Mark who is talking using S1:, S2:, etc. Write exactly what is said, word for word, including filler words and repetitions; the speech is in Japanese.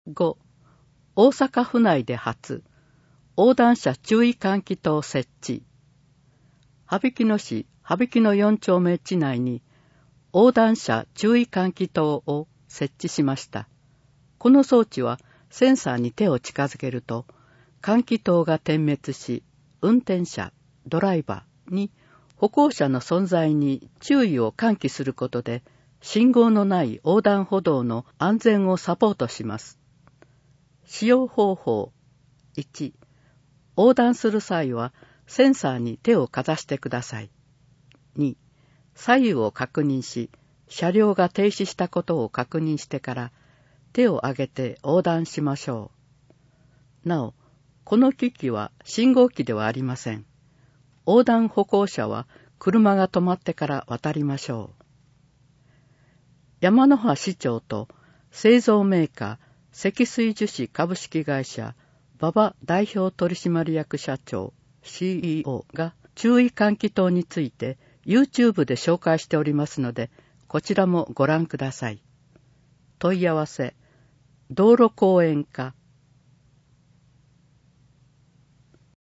S1: ご、大阪府内で初、横断者注意喚起灯設置。羽曳野市羽曳野よん丁目地内に横断者注意喚起灯を設置しました。この装置はセンサーに手を近づけると、喚起灯が点滅し、運転者、ドライバーに歩行者の存在に注意を喚起することで、信号のない横断歩道の安全をサポートします。使用方法。いち、横断する際はセンサーに手をかざしてください。に、左右を確認し、車両が停止したことを確認してから手を上げて横断しましょう。なお、この機器は信号機ではありません。横断歩行者は車が止まってから渡りましょう。山ノ端市長と製造メーカー積水樹脂株式会社馬場代表取締役社長 シーイーオー が注意喚起灯について YouTube で紹介しておりますので、こちらもご覧ください。問い合わせ、道路公園課